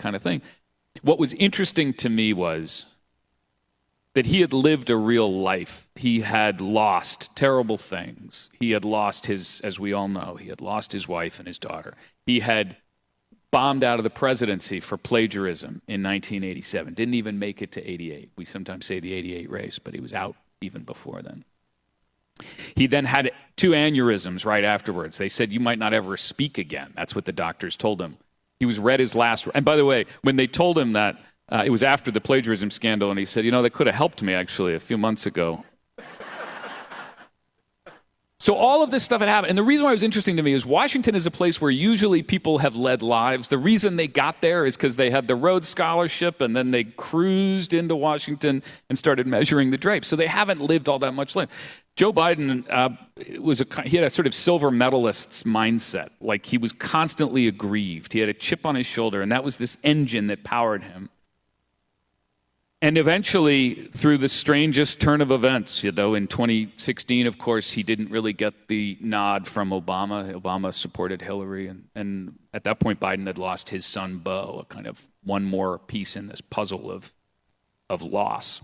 kind of thing. What was interesting to me was that he had lived a real life. He had lost terrible things. He had lost his, as we all know, he had lost his wife and his daughter. He had bombed out of the presidency for plagiarism in 1987. Didn't even make it to 88. We sometimes say the 88 race, but he was out even before then. He then had 2 aneurysms right afterwards. They said, you might not ever speak again. That's what the doctors told him. He was read his last. And by the way, when they told him that, it was after the plagiarism scandal, and he said, they could have helped me, actually, a few months ago. So all of this stuff had happened. And the reason why it was interesting to me is Washington is a place where usually people have led lives. The reason they got there is because they had the Rhodes Scholarship, and then they cruised into Washington and started measuring the drapes. So they haven't lived all that much life. Joe Biden he had a sort of silver medalist's mindset. Like, he was constantly aggrieved. He had a chip on his shoulder, and that was this engine that powered him. And eventually, through the strangest turn of events, in 2016, of course, he didn't really get the nod from Obama. Obama supported Hillary, and at that point, Biden had lost his son, Beau, a kind of one more piece in this puzzle of loss.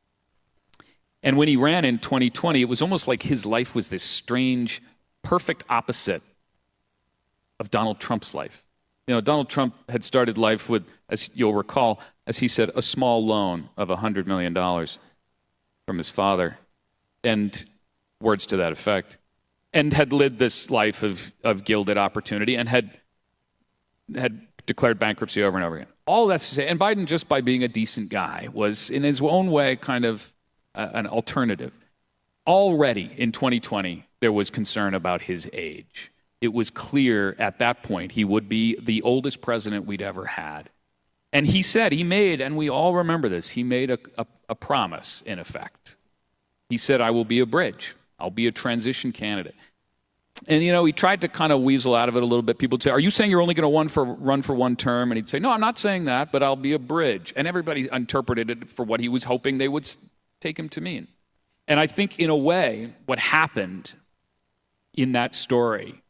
And when he ran in 2020, it was almost like his life was this strange, perfect opposite of Donald Trump's life. Donald Trump had started life with, as you'll recall, as he said, a small loan of $100 million from his father, and words to that effect, and had lived this life of gilded opportunity, and had declared bankruptcy over and over again. All that's to say, and Biden, just by being a decent guy, was in his own way kind of an alternative. Already in 2020, there was concern about his age. It was clear at that point he would be the oldest president we'd ever had. And he said, and we all remember this, he made a promise, in effect. He said, I will be a bridge. I'll be a transition candidate. And, he tried to kind of weasel out of it a little bit. People would say, are you saying you're only going to run for one term? And he'd say, no, I'm not saying that, but I'll be a bridge. And everybody interpreted it for what he was hoping they would take him to mean. And I think, in a way, what happened in that story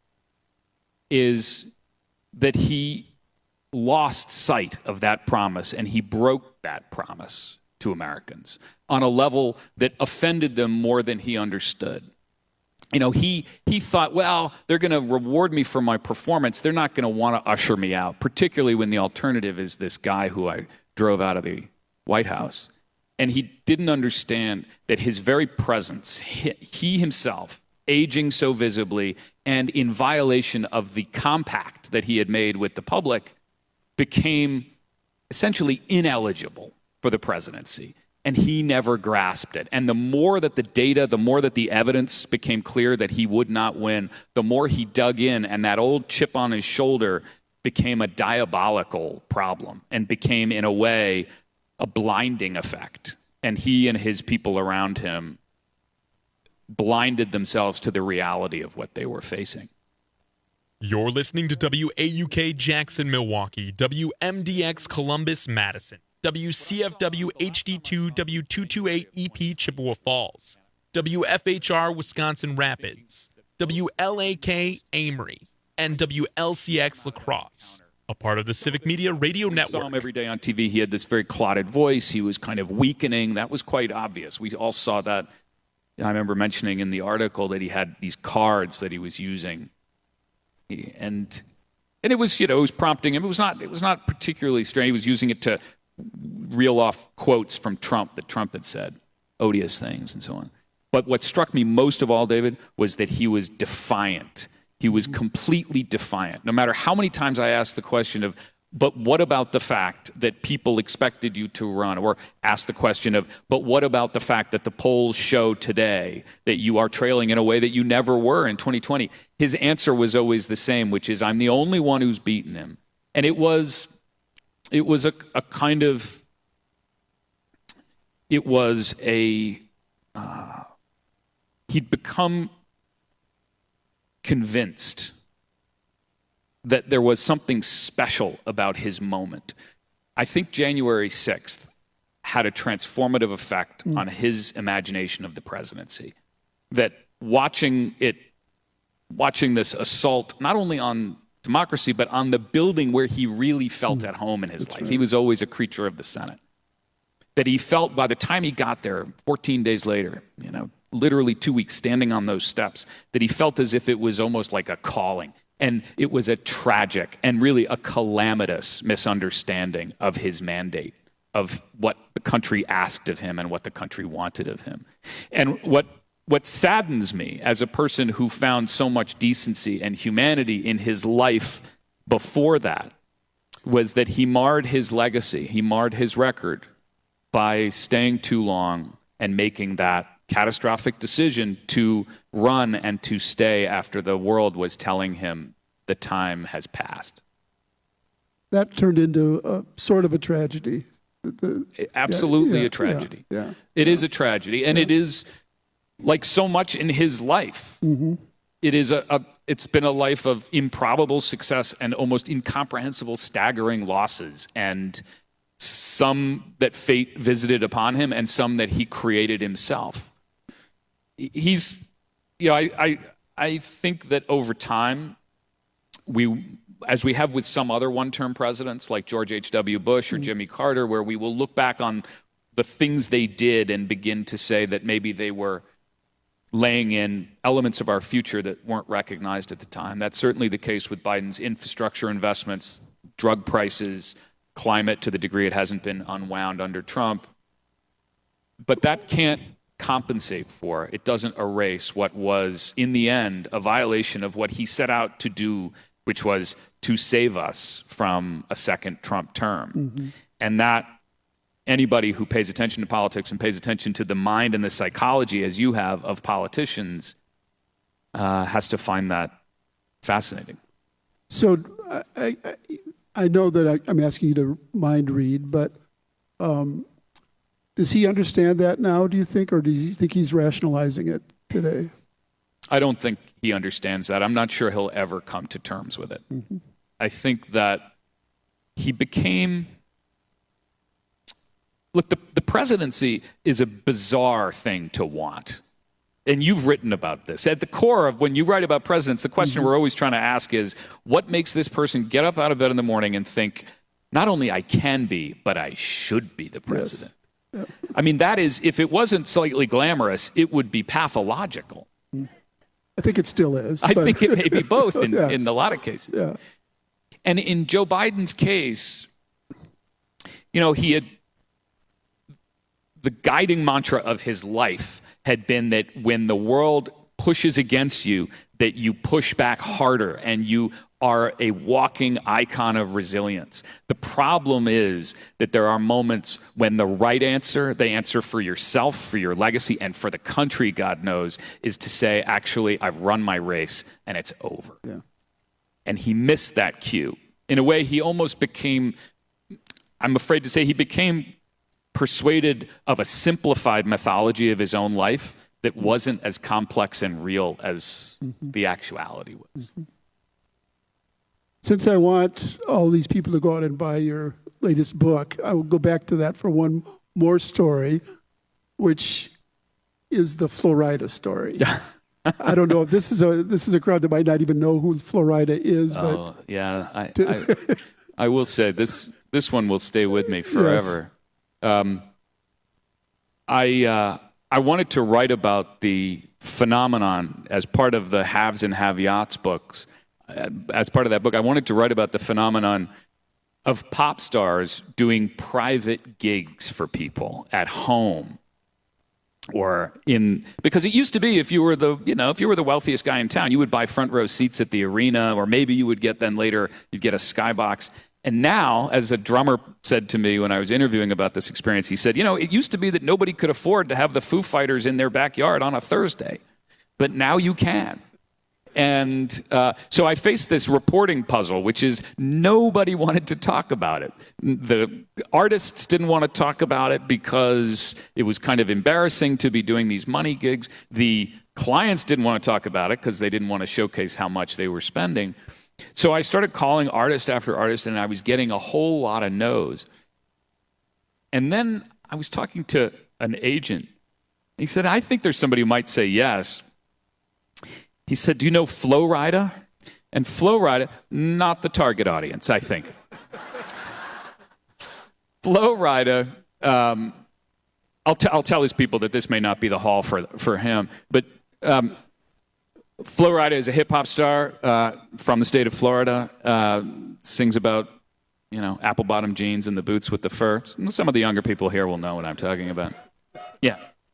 is that he lost sight of that promise, and he broke that promise to Americans on a level that offended them more than he understood. He thought, well, they're going to reward me for my performance. They're not going to want to usher me out, particularly when the alternative is this guy who I drove out of the White House. And he didn't understand that his very presence, he himself, aging so visibly and in violation of the compact that he had made with the public, became essentially ineligible for the presidency. And he never grasped it. And the more that the data, the more that the evidence became clear that he would not win, the more he dug in, and that old chip on his shoulder became a diabolical problem and became, in a way, a blinding effect. And he and his people around him blinded themselves to the reality of what they were facing. You're listening to WAUK Jackson, Milwaukee, WMDX Columbus, Madison, WCFW HD2 W228EP Chippewa Falls, WFHR Wisconsin Rapids, WLAK Amory, and WLCX La Crosse. A part of the Civic Media Radio Network. We saw him every day on TV. He had this very clotted voice. He was kind of weakening. That was quite obvious. We all saw that. I remember mentioning in the article that he had these cards that he was using. And it was, it was prompting him. It was not particularly strange. He was using it to reel off quotes from Trump that Trump had said, odious things and so on. But what struck me most of all, David, was that he was defiant. He was completely defiant. No matter how many times I asked the question of, but what about the fact that people expected you to run? Or asked the question of, but what about the fact that the polls show today that you are trailing in a way that you never were in 2020? His answer was always the same, which is, I'm the only one who's beaten him. And it was a kind of, it was a, he'd become convinced that there was something special about his moment. I think January 6th had a transformative effect on his imagination of the presidency. That watching this assault, not only on democracy, but on the building where he really felt at home in his life. Right. He was always a creature of the Senate. That he felt by the time he got there, 14 days later, literally 2 weeks standing on those steps, that he felt as if it was almost like a calling. And it was a tragic and really a calamitous misunderstanding of his mandate, of what the country asked of him and what the country wanted of him. And what saddens me as a person who found so much decency and humanity in his life before that was that he marred his legacy, he marred his record by staying too long and making that catastrophic decision to run and to stay after the world was telling him the time has passed. That turned into a sort of a tragedy. Absolutely a tragedy. Yeah. It is a tragedy, and it is like so much in his life. Mm-hmm. It is it's been a life of improbable success and almost incomprehensible, staggering losses, and some that fate visited upon him and some that he created himself. He's, I think that over time, as we have with some other one-term presidents like George H.W. Bush or Jimmy Carter, where we will look back on the things they did and begin to say that maybe they were laying in elements of our future that weren't recognized at the time. That's certainly the case with Biden's infrastructure investments, drug prices, climate to the degree it hasn't been unwound under Trump. But that can't compensate for, it doesn't erase what was, in the end, a violation of what he set out to do, which was to save us from a second Trump term. Mm-hmm. And that anybody who pays attention to politics and pays attention to the mind and the psychology, as you have, of politicians, has to find that fascinating. So I know that I'm asking you to mind read, but does he understand that now, do you think, or do you think he's rationalizing it today? I don't think he understands that. I'm not sure he'll ever come to terms with it. Mm-hmm. I think that he became... Look, the presidency is a bizarre thing to want. And you've written about this. At the core of when you write about presidents, the question we're always trying to ask is, what makes this person get up out of bed in the morning and think, not only I can be, but I should be the president? Yes. Yeah. I mean, that is, if it wasn't slightly glamorous, it would be pathological. I think it still is. I think it may be both in a lot of cases. Yeah. And in Joe Biden's case, he had... The guiding mantra of his life had been that when the world pushes against you, that you push back harder and you are a walking icon of resilience. The problem is that there are moments when the right answer, the answer for yourself, for your legacy, and for the country, God knows, is to say, actually, I've run my race and it's over. Yeah. And he missed that cue. In a way, he almost became, I'm afraid to say, he became persuaded of a simplified mythology of his own life that wasn't as complex and real as the actuality was. Since I want all these people to go out and buy your latest book, I will go back to that for one more story, which is the Florida story. I don't know if this is a crowd that might not even know who Florida is. Oh, but yeah. I will say this one will stay with me forever. Yes. I wanted to write about the phenomenon as part of the Haves and Have-Yachts books. As part of that book, I wanted to write about the phenomenon of pop stars doing private gigs for people at home because it used to be if you were the wealthiest guy in town, you would buy front row seats at the arena, or maybe you would get you'd get a skybox. And now, as a drummer said to me when I was interviewing about this experience, he said, it used to be that nobody could afford to have the Foo Fighters in their backyard on a Thursday, but now you can. And so I faced this reporting puzzle, which is nobody wanted to talk about it. The artists didn't want to talk about it because it was kind of embarrassing to be doing these money gigs. The clients didn't want to talk about it because they didn't want to showcase how much they were spending. So I started calling artist after artist, and I was getting a whole lot of no's. And then I was talking to an agent. He said, I think there's somebody who might say yes. He said, do you know Flo Rida? And Flo Rida, not the target audience, I think. Flo Rida, I'll tell his people that this may not be the hall for him, but Flo Rida is a hip-hop star from the state of Florida, sings about, apple-bottom jeans and the boots with the fur. Some of the younger people here will know what I'm talking about. Yeah.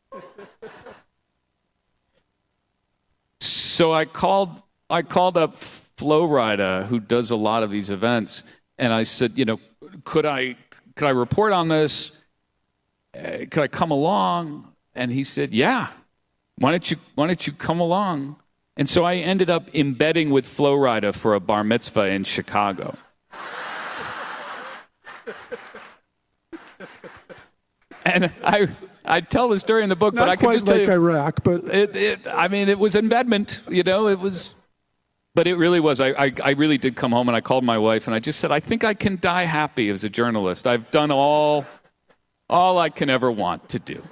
So I called up Flo Rida, who does a lot of these events, and I said, could I report on this? Could I come along? And he said, yeah. Why don't you come along? And so I ended up embedding with Flo Rida for a bar mitzvah in Chicago. And I tell the story in the book, Not but I can just tell you, Iraq, but it was embedment, it was, but it really was. I really did come home and I called my wife and I just said, I think I can die happy as a journalist. I've done all I can ever want to do.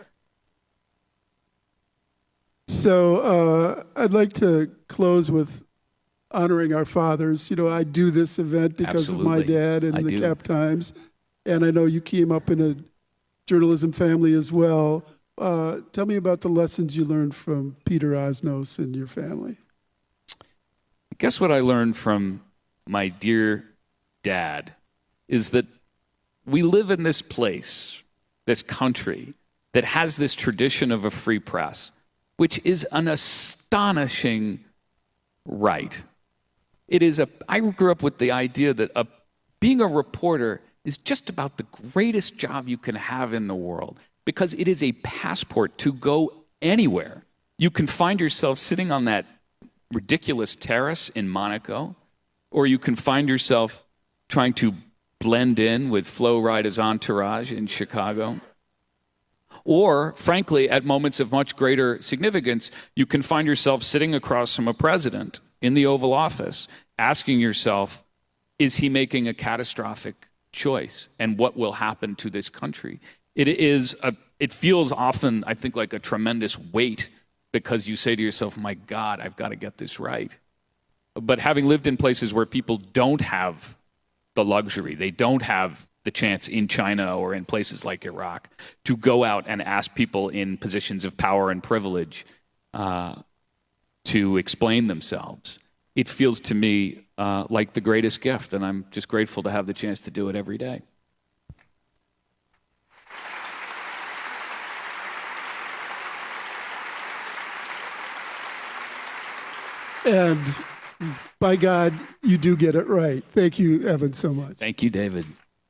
So I'd like to close with honoring our fathers. I do this event because of my dad and the Cap Times, and I know you came up in a journalism family as well. Tell me about the lessons you learned from Peter Osnos and your family. I guess what I learned from my dear dad is that we live in this place, this country, that has this tradition of a free press, which is an astonishing right. I grew up with the idea that being a reporter is just about the greatest job you can have in the world, because it is a passport to go anywhere. You can find yourself sitting on that ridiculous terrace in Monaco, or you can find yourself trying to blend in with Flo Rida's entourage in Chicago. Or, frankly, at moments of much greater significance, you can find yourself sitting across from a president in the Oval Office, asking yourself, is he making a catastrophic choice? And what will happen to this country? It feels often, I think, like a tremendous weight, because you say to yourself, my God, I've got to get this right. But having lived in places where people don't have the luxury, they don't have the chance in China or in places like Iraq to go out and ask people in positions of power and privilege to explain themselves. It feels to me like the greatest gift, and I'm just grateful to have the chance to do it every day. And by God, you do get it right. Thank you, Evan, so much. Thank you, David.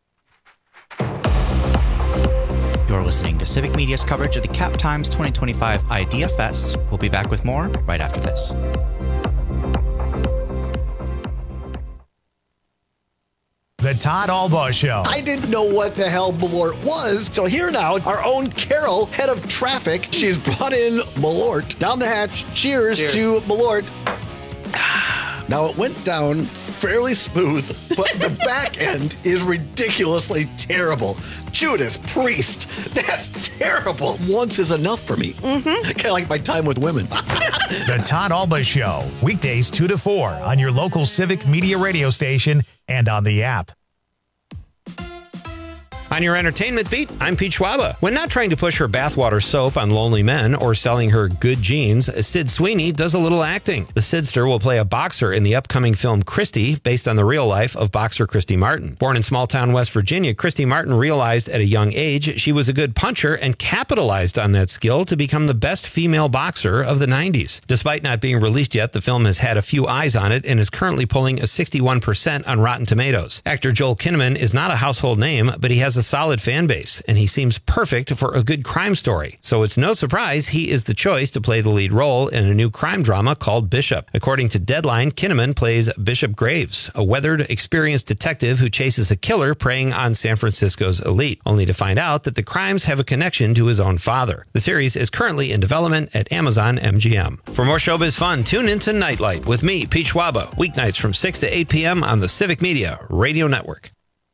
You're listening to Civic Media's coverage of the Cap Times 2025 Idea Fest. We'll be back with more right after this. The Todd Albaugh Show. I didn't know what the hell Malort was, so here now, our own Carol, head of traffic, she's brought in Malort. Down the hatch, cheers. To Malort. Now, it went down fairly smooth, but the back end is ridiculously terrible. Judas Priest, that's terrible. Once is enough for me. Kind of like my time with women. The Todd Albaugh Show, weekdays 2 to 4 on your local Civic Media radio station and on the app. On your entertainment beat, I'm Pete Schwaba. When not trying to push her bathwater soap on lonely men or selling her good jeans, Sid Sweeney does a little acting. The Sidster will play a boxer in the upcoming film Christy, based on the real life of boxer Christy Martin. Born in small-town West Virginia, Christy Martin realized at a young age she was a good puncher and capitalized on that skill to become the best female boxer of the 90s. Despite not being released yet, the film has had a few eyes on it and is currently pulling a 61% on Rotten Tomatoes. Actor Joel Kinnaman is not a household name, but he has a solid fan base, and he seems perfect for a good crime story. So it's no surprise he is the choice to play the lead role in a new crime drama called Bishop. According to Deadline, Kinnaman plays Bishop Graves, a weathered, experienced detective who chases a killer preying on San Francisco's elite, only to find out that the crimes have a connection to his own father. The series is currently in development at Amazon MGM. For more showbiz fun, tune into Nightlight with me, Pete Schwaba, weeknights from 6 to 8 p.m. on the Civic Media Radio Network.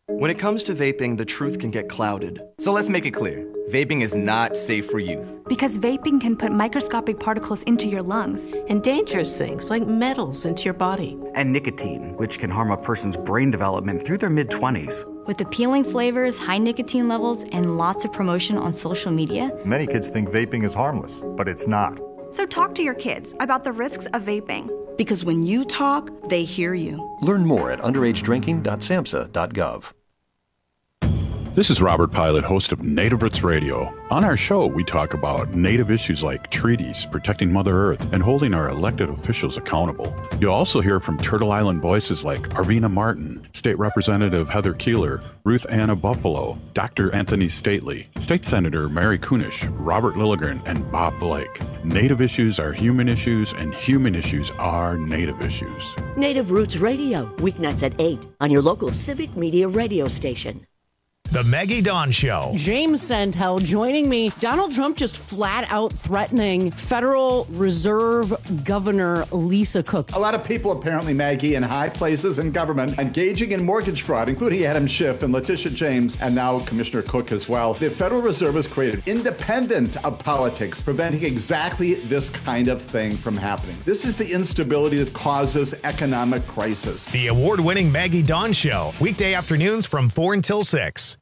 When it comes to vaping, the truth can get clouded. So let's make it clear. Vaping is not safe for youth. Because vaping can put microscopic particles into your lungs. And dangerous things like metals into your body. And nicotine, which can harm a person's brain development through their mid-20s. With appealing flavors, high nicotine levels, and lots of promotion on social media. Many kids think vaping is harmless, but it's not. So talk to your kids about the risks of vaping. Because when you talk, they hear you. Learn more at underagedrinking.samhsa.gov. This is Robert Pilot, host of Native Roots Radio. On our show, we talk about Native issues like treaties, protecting Mother Earth, and holding our elected officials accountable. You'll also hear from Turtle Island voices like Arvina Martin, State Representative Heather Keeler, Ruth Anna Buffalo, Dr. Anthony Stately, State Senator Mary Kunish, Robert Lilligren, and Bob Blake. Native issues are human issues, and human issues are Native issues. Native Roots Radio, weeknights at 8 on your local Civic Media radio station. The Maggie Dawn Show. James Santel joining me. Donald Trump just flat out threatening Federal Reserve Governor Lisa Cook. A lot of people apparently, Maggie, in high places in government engaging in mortgage fraud, including Adam Schiff and Letitia James, and now Commissioner Cook as well. The Federal Reserve has created independent of politics, preventing exactly this kind of thing from happening. This is the instability that causes economic crisis. The award-winning Maggie Dawn Show. Weekday afternoons from 4 until 6.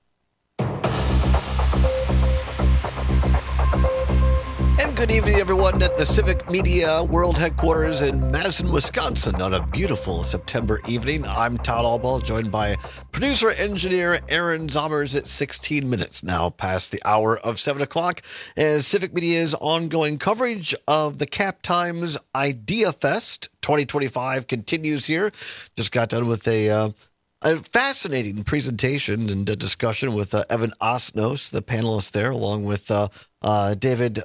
And good evening, everyone, at the Civic Media World Headquarters in Madison, Wisconsin on a beautiful September evening. I'm Todd Albaugh, joined by producer-engineer Aaron Zommers at 16 minutes now past the hour of 7 o'clock as Civic Media's ongoing coverage of the Cap Times Idea Fest 2025 continues here. Just got done with a fascinating presentation and discussion with Evan Osnos, the panelist there, along with David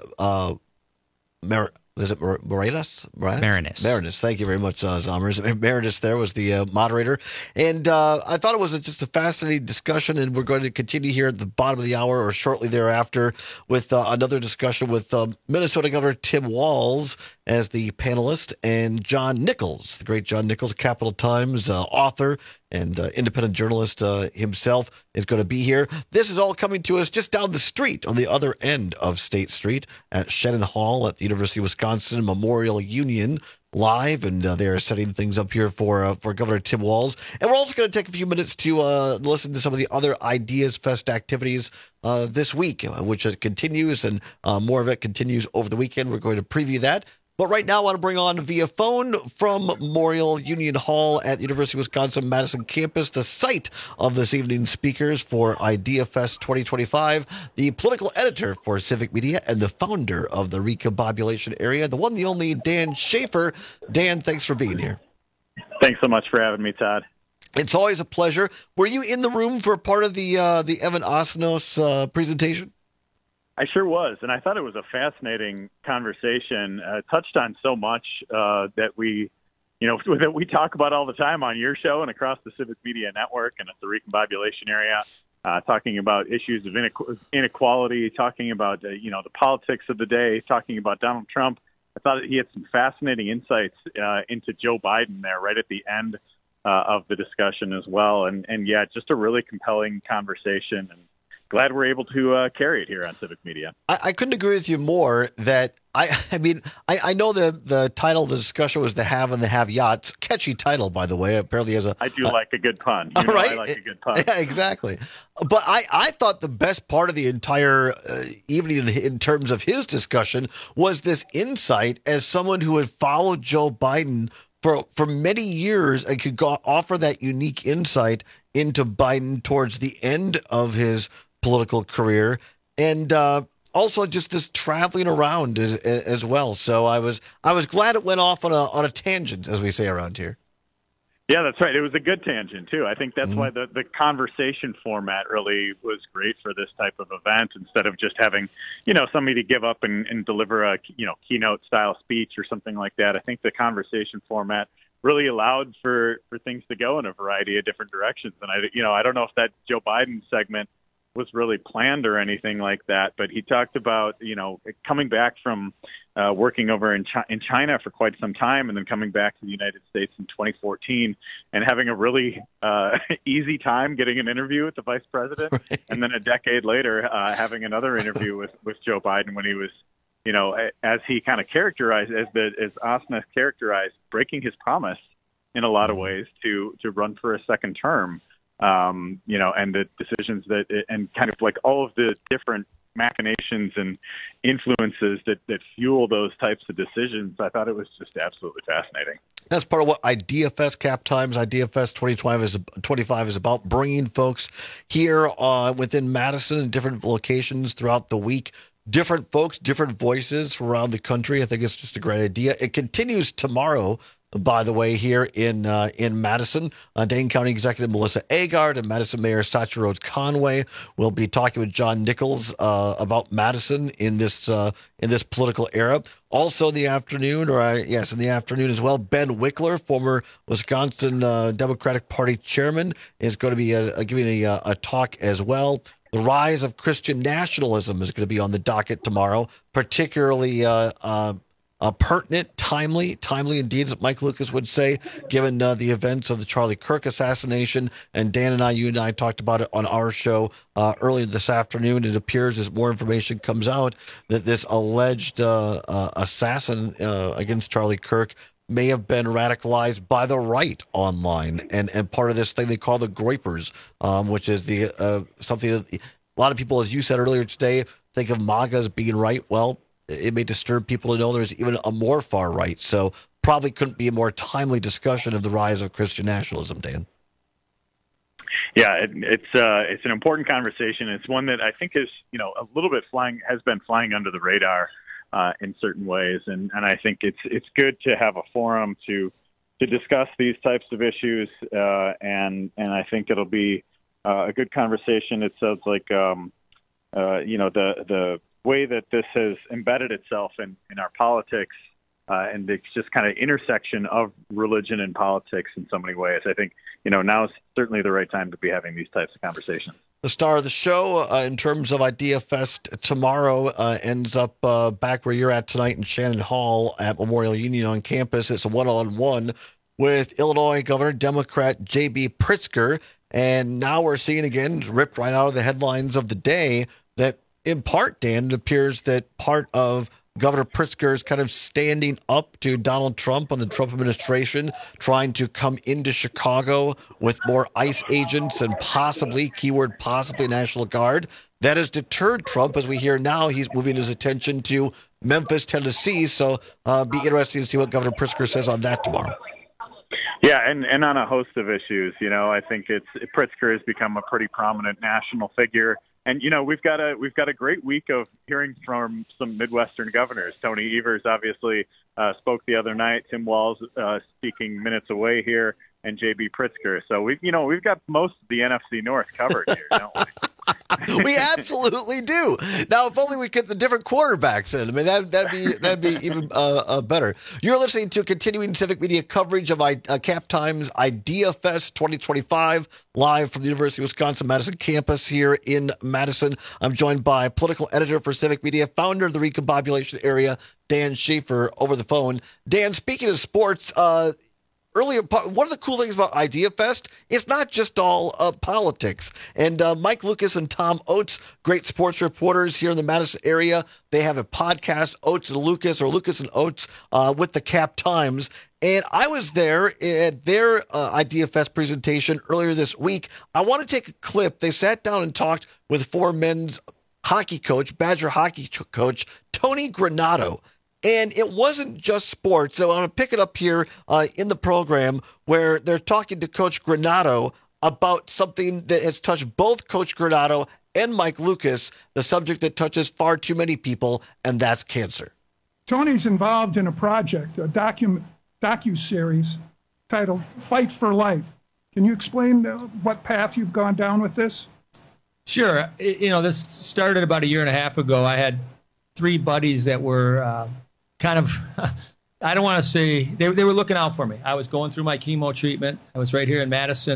Marinus. Thank you very much, Zommers. Marinus there was the moderator. And I thought it was just a fascinating discussion, and we're going to continue here at the bottom of the hour or shortly thereafter with another discussion with Minnesota Governor Tim Walz as the panelist, and John Nichols, the great John Nichols, Capital Times author and independent journalist himself, is going to be here. This is all coming to us just down the street on the other end of State Street at Shannon Hall at the University of Wisconsin Memorial Union live, and they are setting things up here for Governor Tim Walz. And we're also going to take a few minutes to listen to some of the other Ideas Fest activities this week, which continues, and more of it continues over the weekend. We're going to preview that. But right now, I want to bring on via phone from Memorial Union Hall at the University of Wisconsin-Madison campus, the site of this evening's speakers for Idea Fest 2025, the political editor for Civic Media and the founder of the Recombobulation Area, the one, the only Dan Schaefer. Dan, thanks for being here. Thanks so much for having me, Todd. It's always a pleasure. Were you in the room for part of the Evan Osnos presentation? I sure was, and I thought it was a fascinating conversation. Touched on so much that we talk about all the time on your show and across the Civic Media Network and at the Recombobulation Area, talking about issues of inequality, talking about the politics of the day, talking about Donald Trump. I thought he had some fascinating insights into Joe Biden there right at the end of the discussion as well, and yeah, just a really compelling conversation. And glad we're able to carry it here on Civic Media. I couldn't agree with you more that I know the title of the discussion was The Have and the Have Yachts. Catchy title, by the way. Apparently has I do like a good pun. Right? I like a good pun. Yeah, exactly. But I thought the best part of the entire evening in terms of his discussion was this insight as someone who had followed Joe Biden for many years and could offer that unique insight into Biden towards the end of his political career, and also just this traveling around as well. So I was glad it went off on a tangent, as we say around here. Yeah, that's right. It was a good tangent too. I think that's why the conversation format really was great for this type of event. Instead of just having somebody give up and deliver a keynote style speech or something like that, I think the conversation format really allowed for things to go in a variety of different directions. And I don't know if that Joe Biden segment really planned or anything like that. But he talked about, coming back from working over in China for quite some time and then coming back to the United States in 2014 and having a really easy time getting an interview with the vice president. Right. And then a decade later, having another interview with Joe Biden when he was, as he kind of characterized, as Osnes characterized, breaking his promise in a lot of ways to run for a second term. And the decisions and kind of like all of the different machinations and influences that fuel those types of decisions. I thought it was just absolutely fascinating. That's part of what IdeaFest Cap Times, IdeaFest 2025 is about, bringing folks here within Madison and different locations throughout the week. Different folks, different voices from around the country. I think it's just a great idea. It continues tomorrow, by the way, here in Madison. Dane County Executive Melissa Agard and Madison Mayor Satya Rhodes Conway will be talking with John Nichols about Madison in this political era. Also in the afternoon, in the afternoon as well, Ben Wickler, former Wisconsin Democratic Party chairman, is going to be giving a talk as well. The rise of Christian nationalism is going to be on the docket tomorrow, particularly pertinent, timely indeed, as Mike Lucas would say, given the events of the Charlie Kirk assassination. And Dan and you and I talked about it on our show earlier this afternoon. It appears as more information comes out that this alleged assassin against Charlie Kirk may have been radicalized by the right online, and part of this thing they call the Groypers, which is the something that a lot of people, as you said earlier today, think of MAGA as being right. Well, it may disturb people to know there's even a more far right. So probably couldn't be a more timely discussion of the rise of Christian nationalism, Dan. Yeah, it's an important conversation. It's one that I think is, a little bit has been flying under the radar in certain ways, and I think it's good to have a forum to discuss these types of issues, and I think it'll be a good conversation. It sounds like the way that this has embedded itself in our politics, and it's just kind of intersection of religion and politics in so many ways. I think now is certainly the right time to be having these types of conversations. The star of the show in terms of IdeaFest tomorrow ends up back where you're at tonight in Shannon Hall at Memorial Union on campus. It's a one-on-one with Illinois Governor Democrat J.B. Pritzker. And now we're seeing again, ripped right out of the headlines of the day, that in part, Dan, it appears that part of Governor Pritzker's kind of standing up to Donald Trump and the Trump administration, trying to come into Chicago with more ICE agents and possibly National Guard. That has deterred Trump. As we hear now, he's moving his attention to Memphis, Tennessee. So be interesting to see what Governor Pritzker says on that tomorrow. Yeah, and on a host of issues. I think Pritzker has become a pretty prominent national figure. And we've got a great week of hearing from some Midwestern governors. Tony Evers obviously spoke the other night. Tim Walz speaking minutes away here, and J.B. Pritzker. So we've got most of the NFC North covered here, don't we? We absolutely do. Now, if only we get the different quarterbacks in. I mean, that'd be even better. You're listening to continuing civic media coverage of Cap Times IdeaFest 2025, live from the University of Wisconsin-Madison campus here in Madison. I'm joined by political editor for Civic Media, founder of the Recombobulation Area, Dan Schaefer, over the phone. Dan, speaking of sports, earlier, one of the cool things about IdeaFest, it's not just all politics. And Mike Lucas and Tom Oates, great sports reporters here in the Madison area, they have a podcast, Oates and Lucas, or Lucas and Oates, with the Cap Times. And I was there at their IdeaFest presentation earlier this week. I want to take a clip. They sat down and talked with former men's hockey coach, Badger hockey coach, Tony Granato. And it wasn't just sports. So I'm going to pick it up here in the program where they're talking to Coach Granato about something that has touched both Coach Granato and Mike Lucas, the subject that touches far too many people, and that's cancer. Tony's involved in a project, a docu-series titled Fight for Life. Can you explain what path you've gone down with this? Sure. This started about a year and a half ago. I had three buddies that were kind of, I don't want to say, they were looking out for me. I was going through my chemo treatment. I was right here in Madison.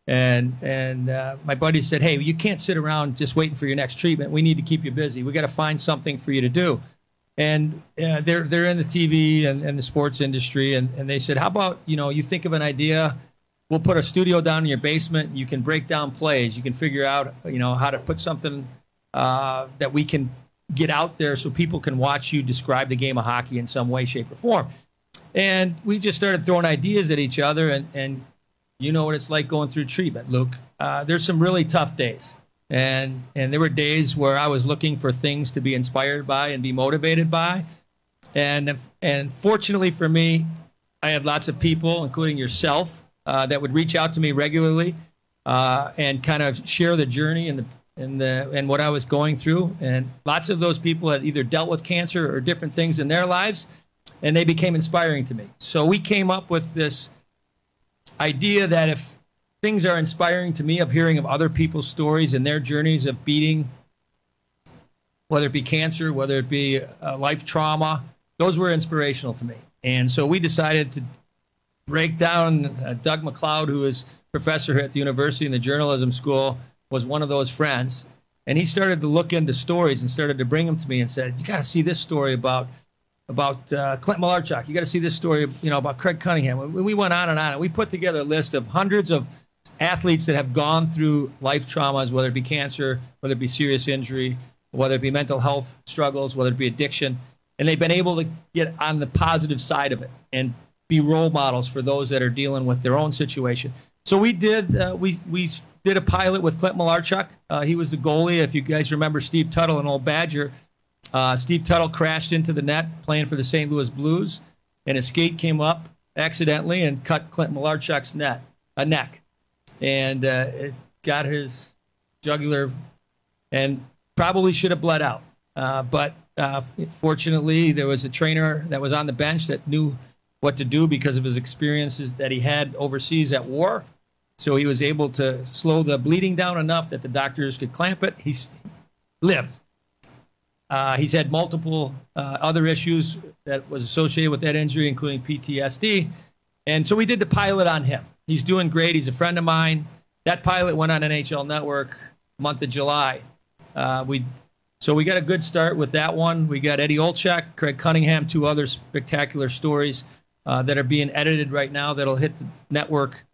And my buddy said, hey, you can't sit around just waiting for your next treatment. We need to keep you busy. We got to find something for you to do. And they're in the TV and the sports industry. And they said, how about, you think of an idea. We'll put a studio down in your basement. You can break down plays. You can figure out, how to put something that we can get out there so people can watch you describe the game of hockey in some way, shape, or form. And we just started throwing ideas at each other. And you know what it's like going through treatment, Luke. There's some really tough days. And there were days where I was looking for things to be inspired by and be motivated by. And fortunately for me, I had lots of people, including yourself, that would reach out to me regularly and kind of share the journey and what I was going through. And lots of those people had either dealt with cancer or different things in their lives, and they became inspiring to me. So we came up with this idea that if things are inspiring to me of hearing of other people's stories and their journeys of beating, whether it be cancer, whether it be life trauma, those were inspirational to me. And so we decided to break down Doug McLeod, who is professor at the university in the journalism school, was one of those friends. And he started to look into stories and started to bring them to me and said, you got to see this story about Clint Malarchuk. You got to see this story, about Craig Cunningham. We went on, and we put together a list of hundreds of athletes that have gone through life traumas, whether it be cancer, whether it be serious injury, whether it be mental health struggles, whether it be addiction. And they've been able to get on the positive side of it and be role models for those that are dealing with their own situation. So we did we did a pilot with Clint Malarchuk. He was the goalie. If you guys remember Steve Tuttle, an old Badger, Steve Tuttle crashed into the net playing for the St. Louis Blues, and his skate came up accidentally and cut Clint Malarchuk's neck. And it got his jugular and probably should have bled out. But fortunately, there was a trainer that was on the bench that knew what to do because of his experiences that he had overseas at war. So he was able to slow the bleeding down enough that the doctors could clamp it. He's lived. He's had multiple other issues that was associated with that injury, including PTSD. And so we did the pilot on him. He's doing great. He's a friend of mine. That pilot went on NHL Network month of July. So we got a good start with that one. We got Eddie Olczyk, Craig Cunningham, two other spectacular stories that are being edited right now that'll hit the network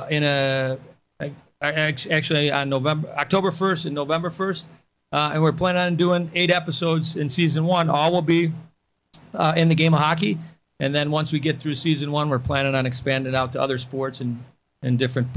actually on October 1st and November 1st. And we're planning on doing 8 episodes in season 1. All will be in the game of hockey. And then once we get through season 1, we're planning on expanding out to other sports and different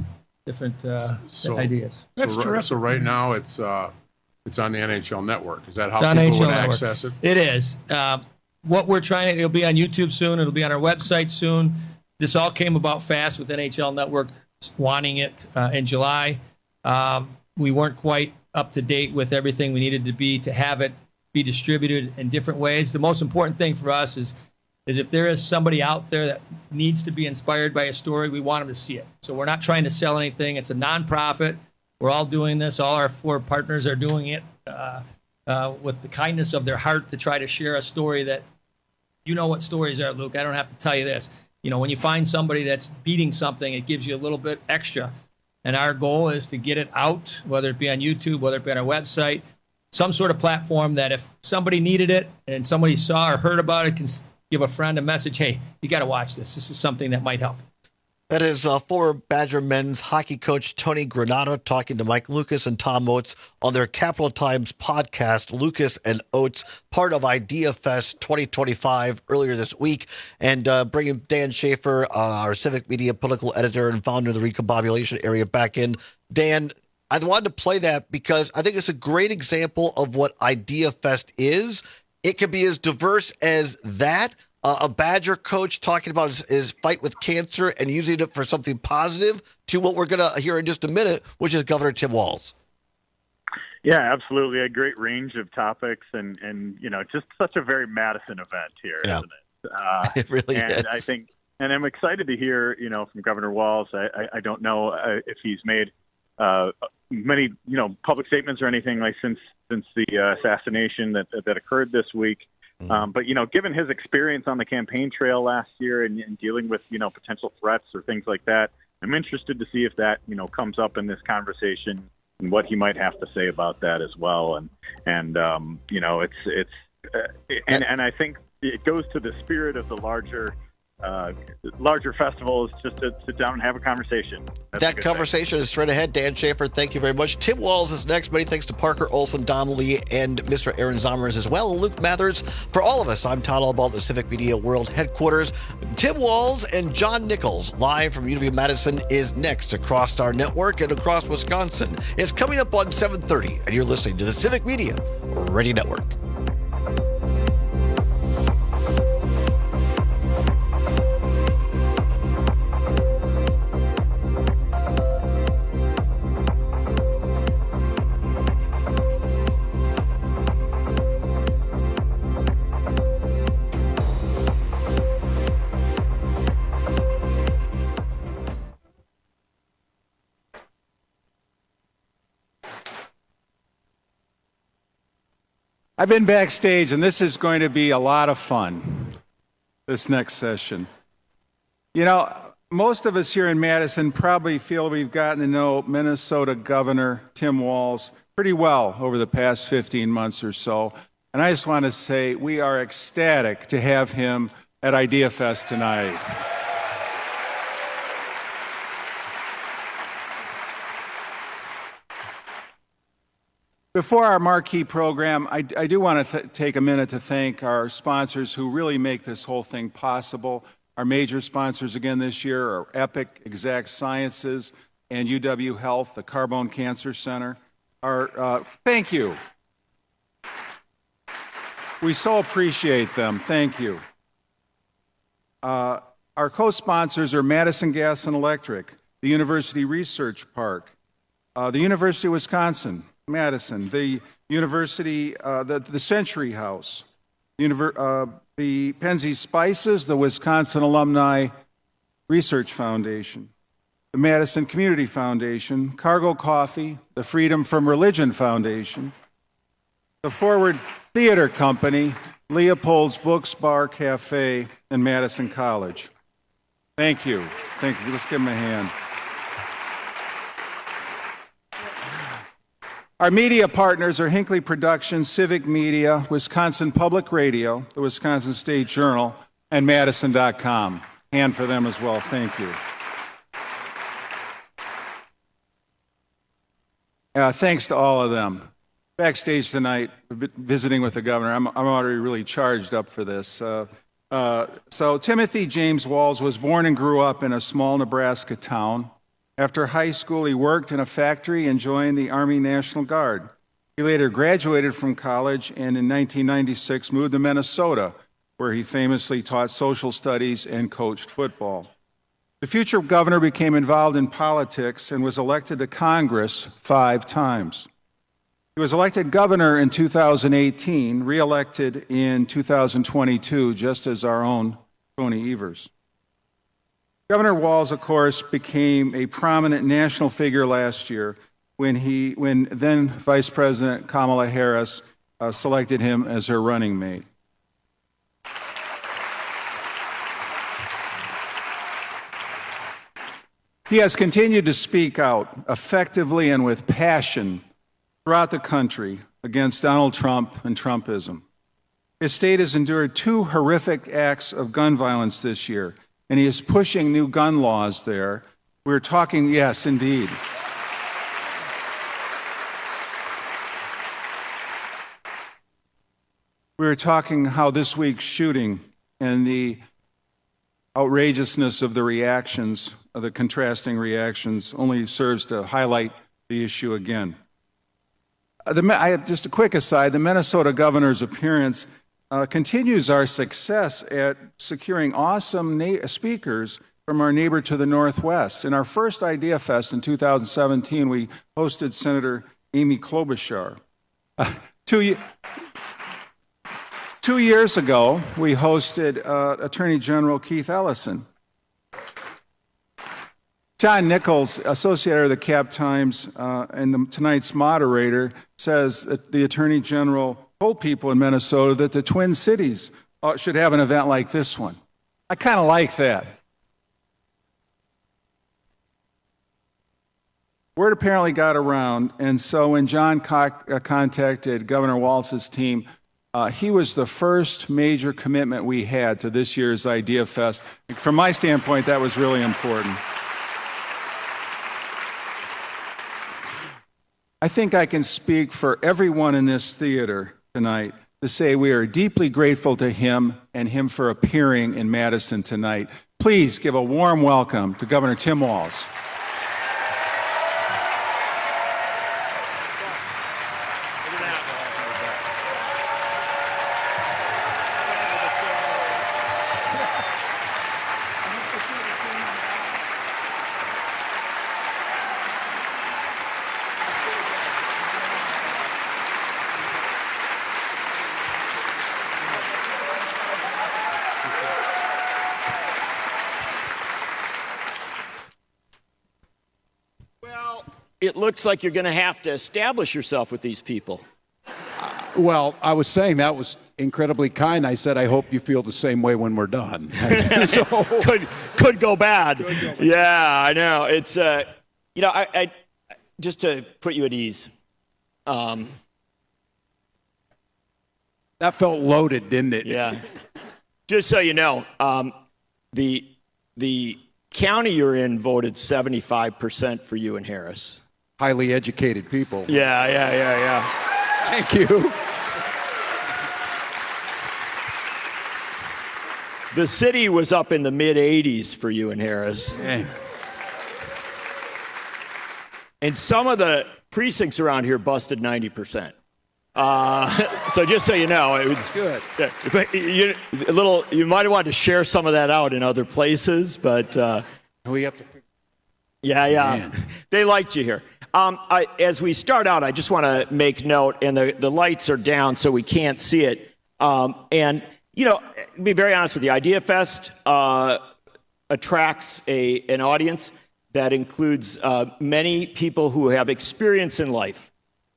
ideas. That's terrific. So right now it's on the NHL Network. Is that how people would Network. access it? It is. What we're trying, it'll be on YouTube soon. It'll be on our website soon. This all came about fast with NHL Network wanting it in July. We weren't quite up to date with everything we needed to be to have it be distributed in different ways. The most important thing for us is if there is somebody out there that needs to be inspired by a story, we want them to see it. So we're not trying to sell anything. It's a nonprofit. We're all doing this. All our 4 partners are doing it with the kindness of their heart to try to share a story that, what stories are, Luke. I don't have to tell you this. When you find somebody that's beating something, it gives you a little bit extra. And our goal is to get it out, whether it be on YouTube, whether it be on our website, some sort of platform that if somebody needed it and somebody saw or heard about it, can give a friend a message, hey, you got to watch this. This is something that might help. That is former Badger men's hockey coach Tony Granato talking to Mike Lucas and Tom Oates on their Capital Times podcast, Lucas and Oates, part of Idea Fest 2025 earlier this week, and bringing Dan Schaefer, our civic media political editor and founder of the Recombobulation Area, back in. Dan, I wanted to play that because I think it's a great example of what Idea Fest is. It can be as diverse as that. A Badger coach talking about his fight with cancer and using it for something positive, to what we're going to hear in just a minute, which is Governor Tim Walz. Yeah, absolutely. A great range of topics and just such a very Madison event here, isn't it? It really is. And I think, and I'm excited to hear, from Governor Walz. I don't know if he's made many, public statements or anything like since the assassination that occurred this week. But, given his experience on the campaign trail last year and dealing with, potential threats or things like that, I'm interested to see if that, comes up in this conversation and what he might have to say about that as well. And I think it goes to the spirit of the larger festival is just to sit down and have a conversation. That conversation is straight ahead. Dan Schaefer, thank you very much. Tim Walz is next. Many thanks to Parker Olson, Don Lee, and Mr. Aaron Zommers as well. Luke Mathers. For all of us, I'm Todd Albaugh, the Civic Media World Headquarters. Tim Walz and John Nichols, live from UW-Madison, is next across our network and across Wisconsin. It's coming up on 7:30, and you're listening to the Civic Media Radio Network. I've been backstage, and this is going to be a lot of fun, this next session. Most of us here in Madison probably feel we've gotten to know Minnesota Governor Tim Walz pretty well over the past 15 months or so. And I just want to say we are ecstatic to have him at IdeaFest tonight. Before our marquee program, I do want to take a minute to thank our sponsors who really make this whole thing possible. Our major sponsors again this year are Epic, Exact Sciences, and UW Health, the Carbone Cancer Center. Thank you. We so appreciate them. Thank you. Our co-sponsors are Madison Gas and Electric, the University Research Park, the University of Wisconsin, Madison, the University, the Century House, the Penzi Spices, the Wisconsin Alumni Research Foundation, the Madison Community Foundation, Cargo Coffee, the Freedom from Religion Foundation, the Forward Theater Company, Leopold's Books, Bar, Cafe, and Madison College. Thank you. Thank you. Let's give them a hand. Our media partners are Hinckley Productions, Civic Media, Wisconsin Public Radio, the Wisconsin State Journal, and Madison.com. Hand for them as well. Thank you. Thanks to all of them. Backstage tonight, visiting with the governor. I'm already really charged up for this. So Timothy James Walz was born and grew up in a small Nebraska town. After high school, he worked in a factory and joined the Army National Guard. He later graduated from college and in 1996 moved to Minnesota, where he famously taught social studies and coached football. The future governor became involved in politics and was elected to Congress 5 times. He was elected governor in 2018, reelected in 2022, just as our own Tony Evers. Governor Walz, of course, became a prominent national figure last year when then Vice President Kamala Harris selected him as her running mate. He has continued to speak out effectively and with passion throughout the country against Donald Trump and Trumpism. His state has endured 2 horrific acts of gun violence this year, and he is pushing new gun laws there. We're talking, yes, indeed. We were talking how this week's shooting and the outrageousness of the reactions, of the contrasting reactions, only serves to highlight the issue again. Just a quick aside, the Minnesota governor's appearance continues our success at securing awesome speakers from our neighbor to the northwest. In our first IdeaFest in 2017, we hosted Senator Amy Klobuchar. 2 years ago, we hosted Attorney General Keith Ellison. John Nichols, associate editor of the Cap Times and tonight's moderator, says that the Attorney General told people in Minnesota that the Twin Cities should have an event like this one. I kind of like that. Word apparently got around, and so when John contacted Governor Walz's team, he was the first major commitment we had to this year's Idea Fest. From my standpoint, that was really important. I think I can speak for everyone in this theater tonight to say we are deeply grateful to him and him for appearing in Madison tonight. Please give a warm welcome to Governor Tim Walz. It looks like you're going to have to establish yourself with these people. Well, I was saying that was incredibly kind. I said, I hope you feel the same way when we're done. So, could go bad. Yeah, I know. It's, I just to put you at ease. That felt loaded, didn't it? Yeah. Just so you know, the county you're in voted 75% for you and Harris. Highly educated people. Yeah. Thank you. The city was up in the mid-80s for you and Harris. Dang. And some of the precincts around here busted 90%. So just so you know, it was good. You might have wanted to share some of that out in other places, but we have to. Yeah. Man. They liked you here. As we start out, I just want to make note, and the lights are down, so we can't see it. And to be very honest with you, Idea Fest attracts an audience that includes many people who have experience in life.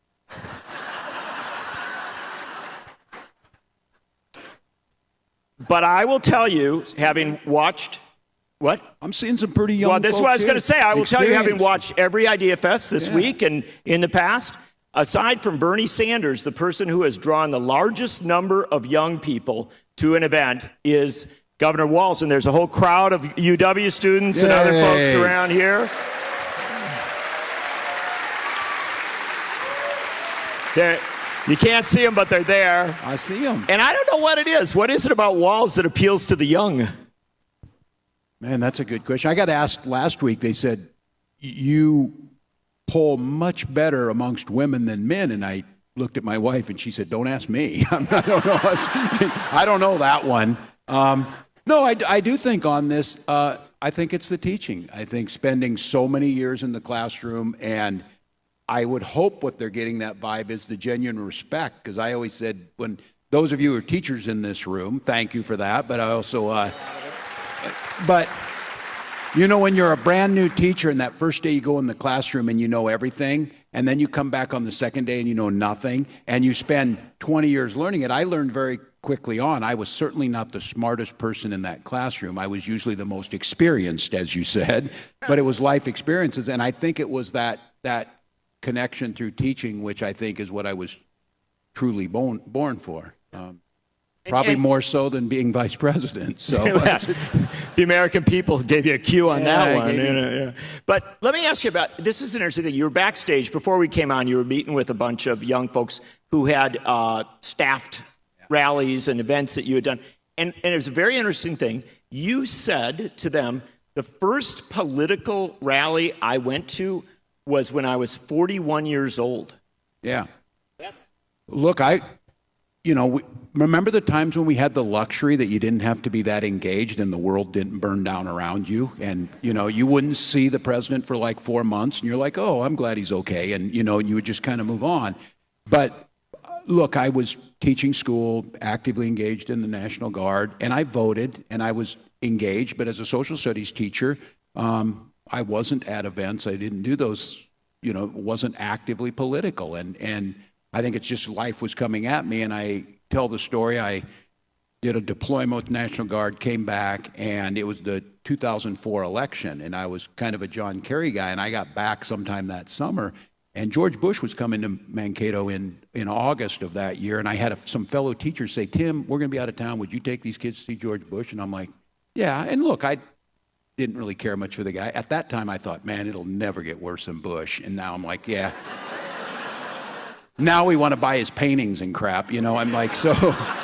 But I will tell you, having watched, what? I'm seeing some pretty young Well, this is what I was going to say. I will tell you, having watched every Idea Fest this week and in the past, aside from Bernie Sanders, the person who has drawn the largest number of young people to an event is Governor Walz. And there's a whole crowd of UW students and other folks around here. You can't see them, but they're there. I see them. And I don't know what it is. What is it about Walz that appeals to the young? Man, that's a good question. I got asked last week. They said, you poll much better amongst women than men. And I looked at my wife, and she said, don't ask me. I don't know. I don't know that one. No, I do think on this, I think it's the teaching. I think spending so many years in the classroom, and I would hope what they're getting that vibe is the genuine respect, because I always said, when those of you who are teachers in this room, thank you for that, but I also, but when you're a brand new teacher and that first day you go in the classroom and you know everything, and then you come back on the second day and you know nothing, and you spend 20 years learning it, I learned very quickly on. I was certainly not the smartest person in that classroom. I was usually the most experienced, as you said, but it was life experiences, and I think it was that connection through teaching, which I think is what I was truly born for. Probably more so than being vice president. So the American people gave you a cue on that one. But let me ask you about, this is an interesting thing. You were backstage before we came on. You were meeting with a bunch of young folks who had staffed rallies and events that you had done. And it was a very interesting thing. You said to them, the first political rally I went to was when I was 41 years old. Yeah. Look, remember the times when we had the luxury that you didn't have to be that engaged and the world didn't burn down around you, and you wouldn't see the president for like 4 months, and you're like, oh, I'm glad he's okay, and you would just kind of move on. But look, I was teaching school, actively engaged in the National Guard, and I voted, and I was engaged, but as a social studies teacher, I wasn't at events. I didn't do those, wasn't actively political. And I think it's just life was coming at me. And I tell the story, I did a deployment with National Guard, came back, and it was the 2004 election, and I was kind of a John Kerry guy, and I got back sometime that summer, and George Bush was coming to Mankato in August of that year, and I had some fellow teachers say, Tim, we're going to be out of town. Would you take these kids to see George Bush? And I'm like, yeah. And look, I didn't really care much for the guy. At that time, I thought, man, it'll never get worse than Bush. And now I'm like, yeah. Now we want to buy his paintings and crap, you know. I'm like, so,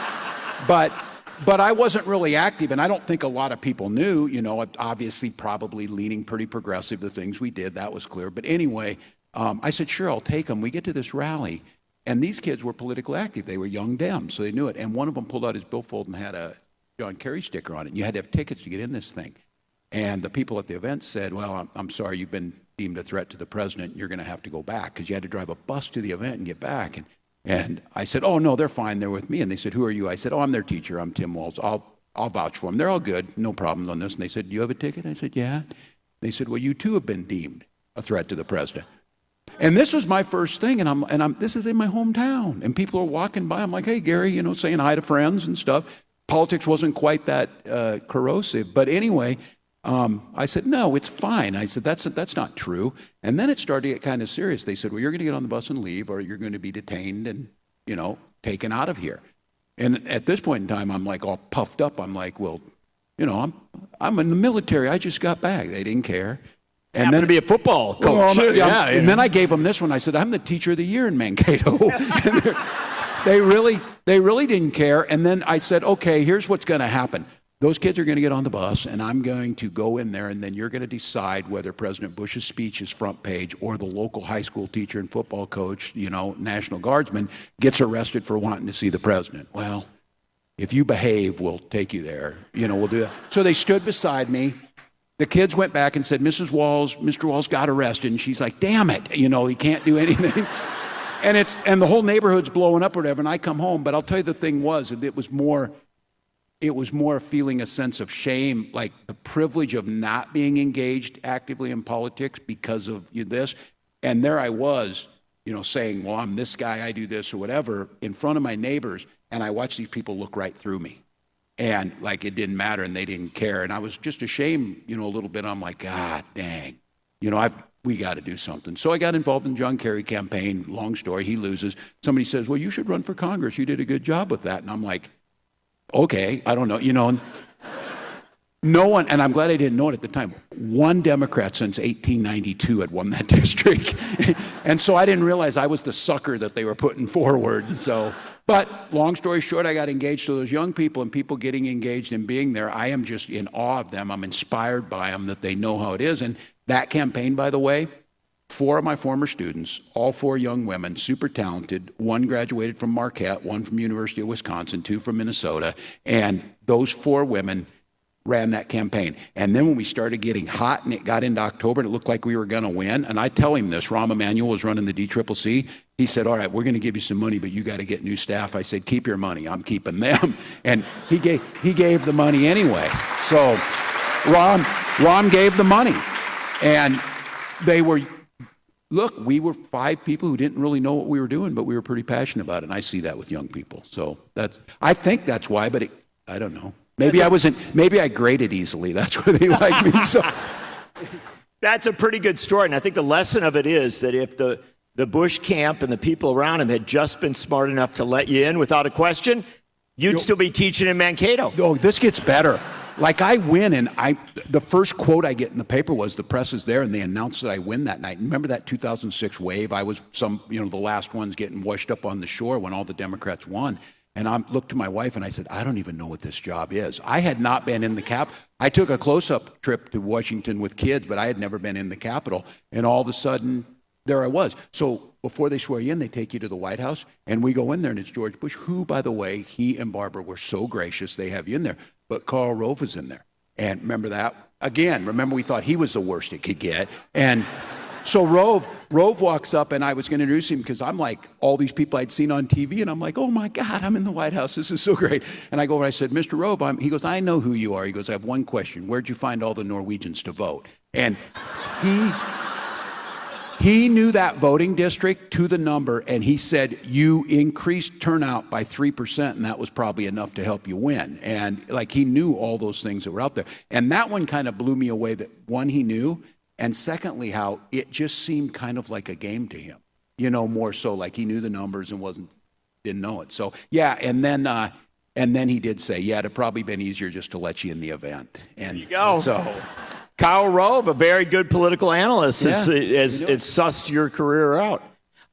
but I wasn't really active, and I don't think a lot of people knew, you know, obviously probably leaning pretty progressive, the things we did, that was clear. But anyway, I said, sure, I'll take them. We get to this rally, and these kids were politically active. They were young Dems, so they knew it. And one of them pulled out his billfold and had a John Kerry sticker on it. And you had to have tickets to get in this thing. And the people at the event said, well, I'm sorry, you've been deemed a threat to the president. You're going to have to go back, because you had to drive a bus to the event and get back. And I said, oh, no, they're fine. They're with me. And they said, who are you? I said, oh, I'm their teacher. I'm Tim Walz. I'll vouch for them. They're all good. No problems on this. And they said, do you have a ticket? I said, yeah. They said, well, you too have been deemed a threat to the president. And this was my first thing, and this is in my hometown, and people are walking by. I'm like, hey, Gary, you know, saying hi to friends and stuff. Politics wasn't quite that corrosive, but anyway, I said, no, it's fine. I said, that's not true. And then it started to get kind of serious. They said, well, you're going to get on the bus and leave, or you're going to be detained and, you know, taken out of here. And at this point in time, I'm like all puffed up. I'm like, well, you know, I'm in the military. I just got back. They didn't care. And then to be a football coach. And then I gave them this one. I said, I'm the teacher of the year in Mankato. And they really didn't care. And then I said, okay, here's what's going to happen. Those kids are going to get on the bus, and I'm going to go in there, and then you're going to decide whether President Bush's speech is front page or the local high school teacher and football coach, you know, National Guardsman, gets arrested for wanting to see the president. Well, if you behave, we'll take you there. You know, we'll do that. So they stood beside me. The kids went back and said, Mr. Walz got arrested. And she's like, damn it, you know, he can't do anything. and the whole neighborhood's blowing up or whatever, and I come home. But I'll tell you, the thing was, it was more feeling a sense of shame, like the privilege of not being engaged actively in politics because of this. And there I was, you know, saying, well, I'm this guy, I do this or whatever, in front of my neighbors. And I watched these people look right through me. And like it didn't matter, and they didn't care. And I was just ashamed, you know, a little bit. I'm like, God dang, you know, we got to do something. So I got involved in the John Kerry campaign. Long story, he loses. Somebody says, well, you should run for Congress. You did a good job with that. And I'm like, okay, I don't know, you know. No one, and I'm glad I didn't know it at the time, one Democrat since 1892 had won that district. And so I didn't realize I was the sucker that they were putting forward. So, but long story short, I got engaged to those young people, and people getting engaged and being there. I am just in awe of them. I'm inspired by them, that they know how it is. And that campaign, by the way, 4 of my former students, all 4 young women, super talented. 1 graduated from Marquette, 1 from University of Wisconsin, 2 from Minnesota. And those 4 women ran that campaign. And then when we started getting hot and it got into October and it looked like we were going to win, and I tell him this, Rahm Emanuel was running the DCCC. He said, all right, we're going to give you some money, but you got to get new staff. I said, keep your money. I'm keeping them. And he gave the money anyway. So Rahm gave the money. And they were, look, we were 5 people who didn't really know what we were doing, but we were pretty passionate about it. And I see that with young people. So I think that's why, but I don't know. Maybe I graded easily. That's why they like me. So that's a pretty good story. And I think the lesson of it is that if the Bush camp and the people around him had just been smart enough to let you in without a question, you'd still be teaching in Mankato. Oh, this gets better. Like I win, and the first quote I get in the paper was, the press is there, and they announced that I win that night. Remember that 2006 wave? I was the last ones getting washed up on the shore when all the Democrats won. And I looked to my wife and I said, I don't even know what this job is. I had not been in the Capitol. I took a close-up trip to Washington with kids, but I had never been in the Capitol. And all of a sudden, there I was. So before they swear you in, they take you to the White House, and we go in there, and it's George Bush, who, by the way, he and Barbara were so gracious, they have you in there. But Karl Rove is in there. And remember that? Again, remember we thought he was the worst it could get. And so Rove walks up, and I was going to introduce him because I'm like all these people I'd seen on TV, and I'm like, oh my God, I'm in the White House. This is so great. And I go over, I said, Mr. Rove, he goes, I know who you are. He goes, I have one question. Where'd you find all the Norwegians to vote? And He knew that voting district to the number, and he said, you increased turnout by 3%, and that was probably enough to help you win. And like, he knew all those things that were out there. And that one kind of blew me away, that one, he knew, and secondly, how it just seemed kind of like a game to him, more so like he knew the numbers and didn't know it. So, yeah, and then he did say, yeah, it'd probably been easier just to let you in the event. And there you go. So, Kyle Rove, a very good political analyst, has sussed your career out.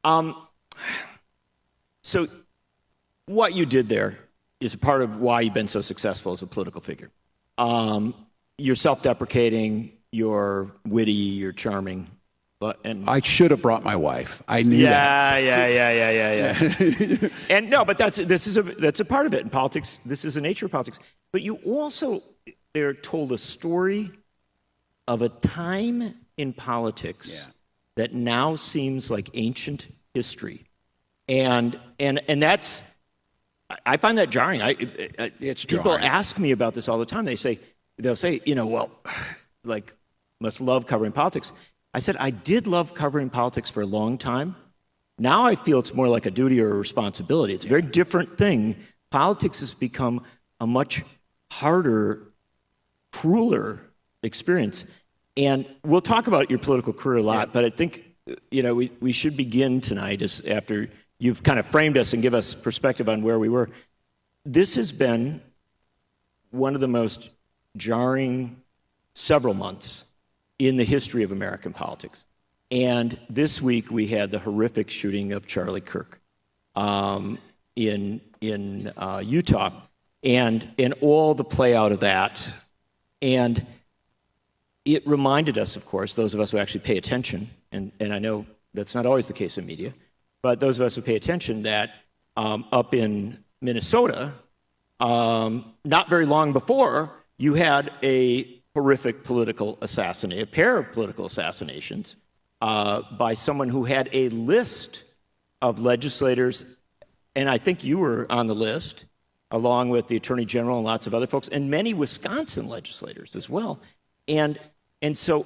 So what you did there is a part of why you've been so successful as a political figure. You're self-deprecating, you're witty, you're charming. And I should have brought my wife. I knew that. Yeah. And no, but that's a part of it in politics. This is the nature of politics. But you also there told a story of a time in politics that now seems like ancient history, and that's, I find that jarring. It's people jarring. ask me about this all the time. They'll say, well, like, must love covering politics. I said, I did love covering politics for a long time. Now I feel it's more like a duty or a responsibility. It's a very different thing. Politics has become a much harder, crueler experience. And we'll talk about your political career a lot, but I think, we should begin tonight, after you've kind of framed us and give us perspective on where we were. This has been one of the most jarring several months in the history of American politics. And this week we had the horrific shooting of Charlie Kirk in Utah, and all the play out of that. And it reminded us, of course, those of us who actually pay attention, and I know that's not always the case in media, but those of us who pay attention, that up in Minnesota, not very long before, you had a horrific a pair of political assassinations by someone who had a list of legislators, and I think you were on the list, along with the Attorney General and lots of other folks, and many Wisconsin legislators as well. And so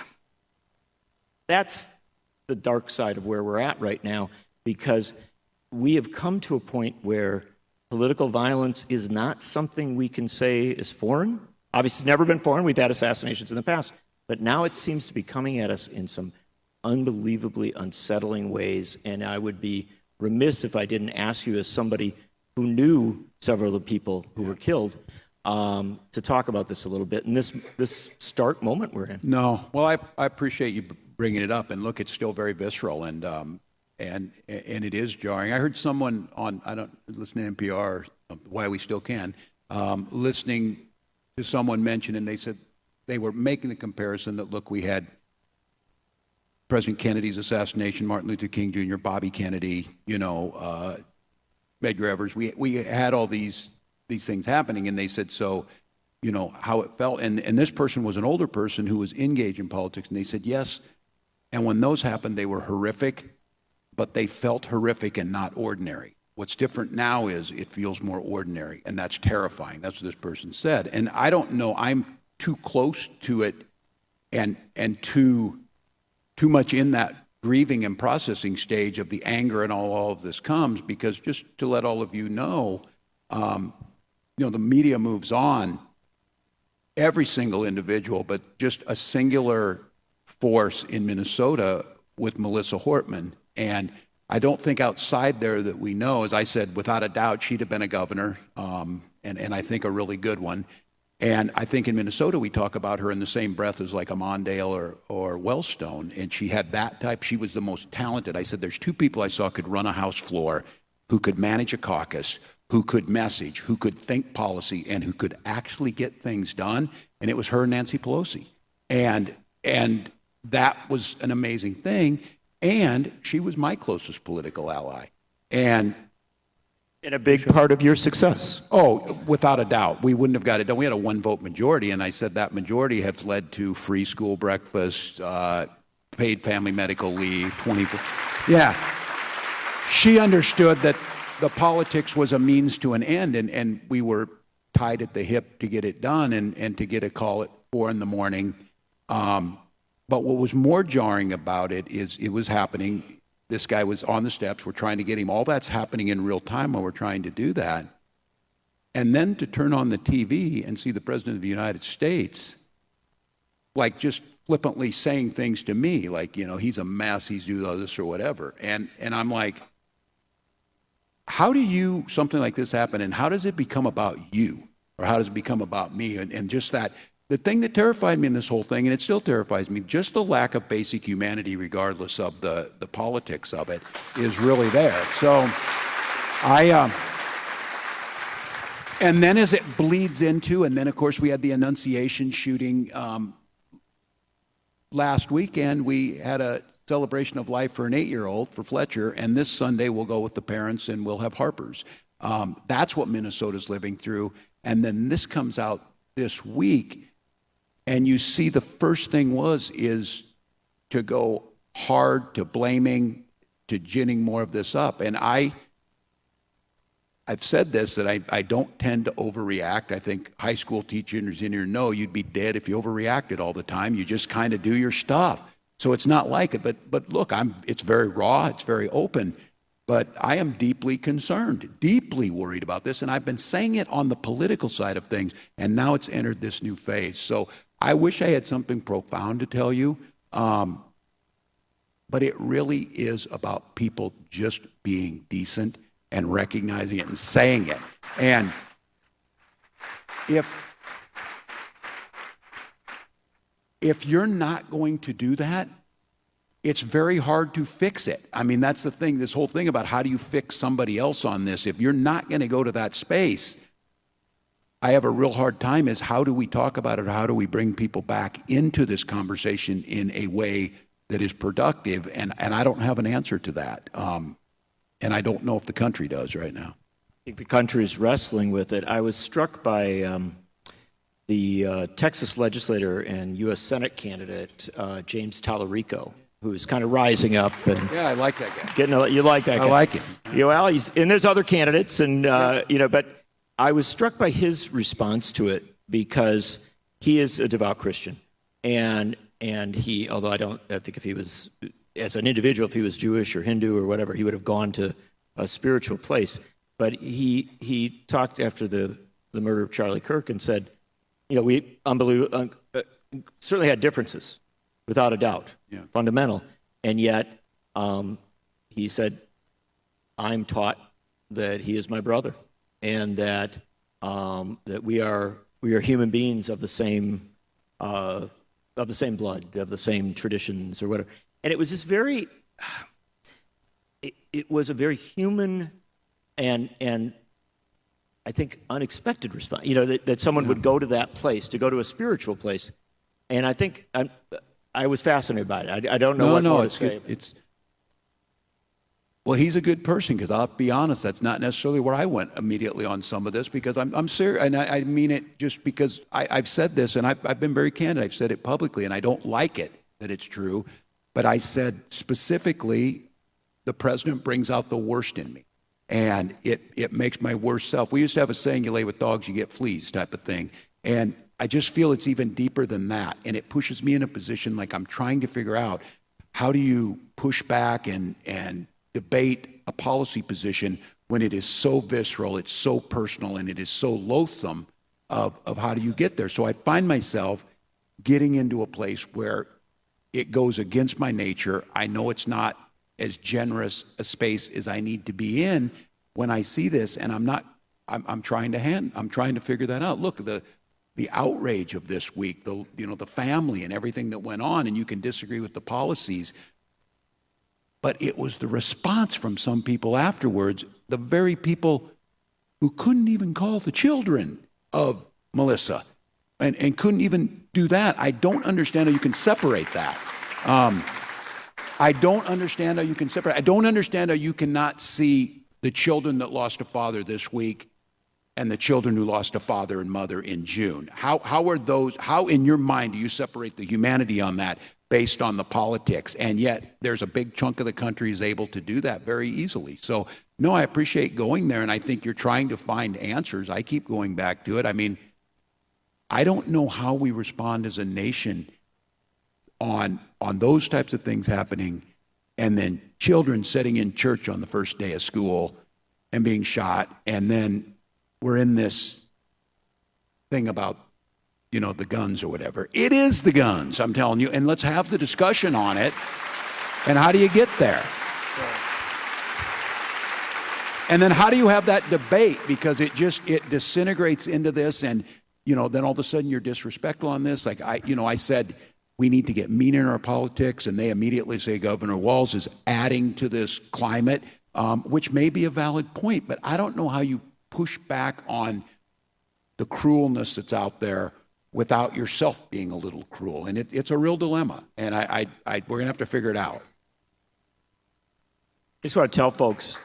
that's the dark side of where we're at right now, because we have come to a point where political violence is not something we can say is foreign. Obviously, it's never been foreign. We've had assassinations in the past. But now it seems to be coming at us in some unbelievably unsettling ways. And I would be remiss if I didn't ask you, as somebody who knew several of the people who were killed, to talk about this a little bit in this stark moment we're in. No. Well, I appreciate you bringing it up. And look, it's still very visceral. And it is jarring. I heard someone on, I don't listen to NPR, why we still can, listening to someone mention, and they said they were making the comparison that, look, we had President Kennedy's assassination, Martin Luther King Jr., Bobby Kennedy, Medgar Evers. We had all these things happening, and they said, so, how it felt. And this person was an older person who was engaged in politics, and they said, yes. And when those happened, they were horrific, but they felt horrific and not ordinary. What's different now is it feels more ordinary, and that's terrifying. That's what this person said. And I don't know, I'm too close to it and too much in that grieving and processing stage of the anger and all of this comes, because just to let all of you know, the media moves on. Every single individual, but just a singular force in Minnesota with Melissa Hortman. And I don't think outside there that we know, as I said, without a doubt, she'd have been a governor, and I think a really good one. And I think in Minnesota, we talk about her in the same breath as like a Mondale or Wellstone, and she had that type. She was the most talented. I said, there's two people I saw could run a House floor, who could manage a caucus, who could message, who could think policy, and who could actually get things done, and it was her and Nancy Pelosi. And that was an amazing thing. And she was my closest political ally. And a big part of your success. Oh, without a doubt. We wouldn't have got it done. We had a one-vote majority, and I said that majority has led to free school breakfast, paid family medical leave, 24. Yeah. She understood that the politics was a means to an end, and we were tied at the hip to get it done, and to get a call at 4 a.m. But what was more jarring about it is it was happening. This guy was on the steps. We're trying to get him. All that's happening in real time while we're trying to do that. And then to turn on the TV and see the President of the United States, like just flippantly saying things to me, like, you know, he's a mess, he's doing all this or whatever. And I'm like, how do something like this happen, and how does it become about you? Or how does it become about me? And just that, the thing that terrified me in this whole thing, and it still terrifies me, just the lack of basic humanity, regardless of the politics of it, is really there. So and then as it bleeds into, and then of course we had the Annunciation shooting last weekend. We had a celebration of life for an 8-year-old for Fletcher, and this Sunday we'll go with the parents and we'll have Harper's. That's what Minnesota's living through. And then this comes out this week, and you see the first thing is to go hard to blaming, to ginning more of this up. And I've said this, that I don't tend to overreact. I think high school teachers in here know you'd be dead if you overreacted all the time. You just kind of do your stuff. So it's not like it. But look, it's very raw, it's very open. But I am deeply concerned, deeply worried about this, and I've been saying it on the political side of things, and now it's entered this new phase. So I wish I had something profound to tell you, but it really is about people just being decent and recognizing it and saying it. And if you're not going to do that, it's very hard to fix it. I mean, that's the thing, this whole thing about how do you fix somebody else on this. If you're not going to go to that space, I have a real hard time is how do we talk about it? How do we bring people back into this conversation in a way that is productive? And I don't have an answer to that. And I don't know if the country does right now. I think the country is wrestling with it. I was struck by the Texas legislator and U.S. Senate candidate, James Tallarico, who's kind of rising up. And yeah, I like that guy. You like that guy? I like him. Well, and there's other candidates, and but I was struck by his response to it because he is a devout Christian, and he, although I think if he was, as an individual, if he was Jewish or Hindu or whatever, he would have gone to a spiritual place. But he talked after the murder of Charlie Kirk and said, we certainly had differences, without a doubt, fundamental. And yet, he said, I'm taught that he is my brother, and that we are human beings of the same blood, of the same traditions, or whatever. And it was this it was a very human and I think unexpected response. That someone would go to that place, to go to a spiritual place, and I think I was fascinated by it. I don't know what more to say. Well, he's a good person, because I'll be honest, that's not necessarily where I went immediately on some of this, because I'm serious, and I mean it just because I've said this, and I've been very candid. I've said it publicly, and I don't like it that it's true, but I said specifically, the president brings out the worst in me, and it makes my worst self. We used to have a saying, you lay with dogs, you get fleas, type of thing, and I just feel it's even deeper than that, and it pushes me in a position like I'm trying to figure out, how do you push back and debate a policy position when it is so visceral, it's so personal, and it is so loathsome of how do you get there. So I find myself getting into a place where it goes against my nature. I know it's not as generous a space as I need to be in when I see this, and I'm trying to figure that out. Look, the outrage of this week, the family and everything that went on, and you can disagree with the policies, but it was the response from some people afterwards, the very people who couldn't even call the children of Melissa and couldn't even do that. I don't understand how you can separate that. I don't understand how you can separate. I don't understand how you cannot see the children that lost a father this week and the children who lost a father and mother in June. How in your mind do you separate the humanity on that based on the politics? And yet there's a big chunk of the country is able to do that very easily. So no, I appreciate going there, and I think you're trying to find answers. I keep going back to it. I mean, I don't know how we respond as a nation. on those types of things happening, and then children sitting in church on the first day of school and being shot, and then we're in this thing about, you know, the guns or whatever. It is the guns, I'm telling you, and let's have the discussion on it. And how do you get there? And then how do you have that debate? Because it disintegrates into this, and, you know, then all of a sudden you're disrespectful on this. Like, I said, we need to get mean in our politics, and they immediately say Governor Walz is adding to this climate, which may be a valid point, but I don't know how you push back on the cruelness that's out there without yourself being a little cruel. And it's a real dilemma, and we're going to have to figure it out. I just want to tell folks,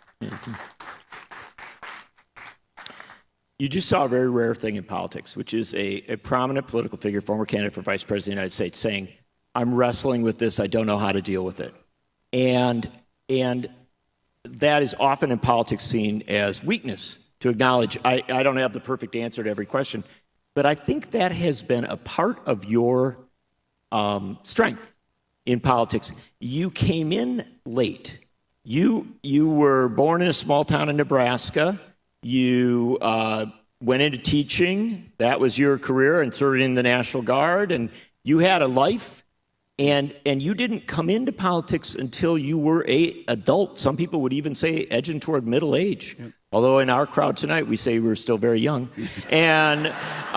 you just saw a very rare thing in politics, which is a prominent political figure, former candidate for vice president of the United States, saying, I'm wrestling with this, I don't know how to deal with it. And that is often in politics seen as weakness, to acknowledge, I don't have the perfect answer to every question. But I think that has been a part of your strength in politics. You came in late. You were born in a small town in Nebraska. You went into teaching. That was your career, and served in the National Guard. And you had a life, and you didn't come into politics until you were an adult. Some people would even say edging toward middle age. Yep. Although in our crowd tonight, we say we're still very young. And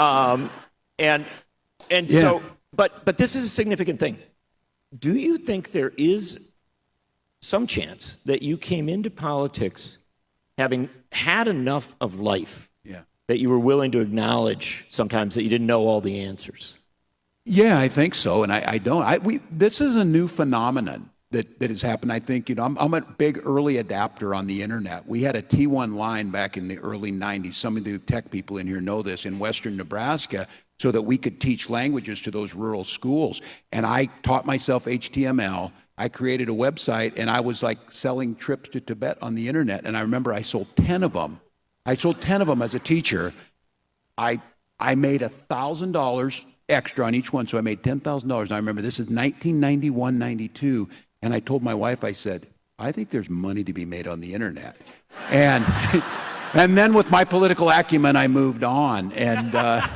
so, but this is a significant thing. Do you think there is some chance that you came into politics having had enough of life that you were willing to acknowledge sometimes that you didn't know all the answers? Yeah, I think so, and I don't. This is a new phenomenon that has happened. I think, you know, I'm a big early adapter on the internet. We had a T1 line back in the early 90s. Some of the tech people in here know this, in western Nebraska, so that we could teach languages to those rural schools. And I taught myself HTML. I created a website, and I was like selling trips to Tibet on the internet. And I remember I sold 10 of them. I sold 10 of them as a teacher. I made $1,000 extra on each one, so I made $10,000. And I remember this is 1991, 92. And I told my wife, I said, I think there's money to be made on the internet. And then with my political acumen, I moved on. And